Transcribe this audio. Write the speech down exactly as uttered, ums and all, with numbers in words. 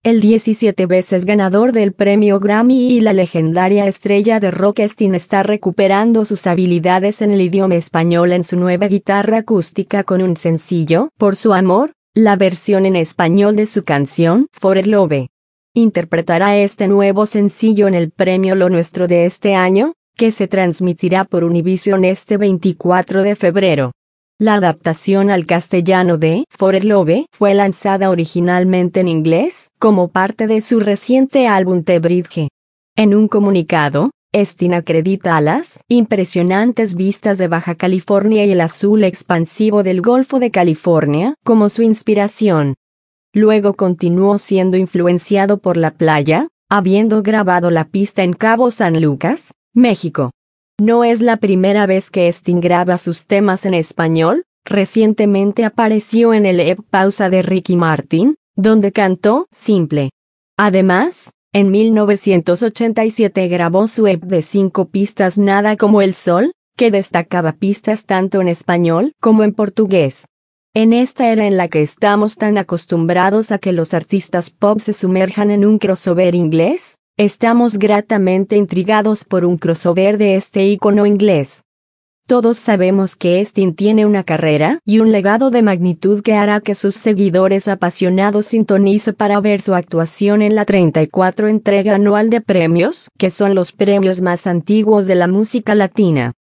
El diecisiete veces ganador del premio Grammy y la legendaria estrella de rock Sting está recuperando sus habilidades en el idioma español en su nueva guitarra acústica con un sencillo, Por su amor, la versión en español de su canción, For Love. Interpretará este nuevo sencillo en el premio Lo Nuestro de este año, que se transmitirá por Univision este veinticuatro de febrero. La adaptación al castellano de For Love fue lanzada originalmente en inglés, como parte de su reciente álbum The Bridge. En un comunicado, Sting acredita a las impresionantes vistas de Baja California y el azul expansivo del Golfo de California como su inspiración. Luego continuó siendo influenciado por la playa, habiendo grabado la pista en Cabo San Lucas, México. No es la primera vez que Sting graba sus temas en español. Recientemente apareció en el E P Pausa de Ricky Martin, donde cantó Simple. Además, en mil novecientos ochenta y siete grabó su E P de cinco pistas Nada como el Sol, que destacaba pistas tanto en español como en portugués. En esta era en la que estamos tan acostumbrados a que los artistas pop se sumerjan en un crossover inglés, estamos gratamente intrigados por un crossover de este ícono inglés. Todos sabemos que Sting tiene una carrera y un legado de magnitud que hará que sus seguidores apasionados sintonicen para ver su actuación en la treinta y cuatro entrega anual de premios, que son los premios más antiguos de la música latina.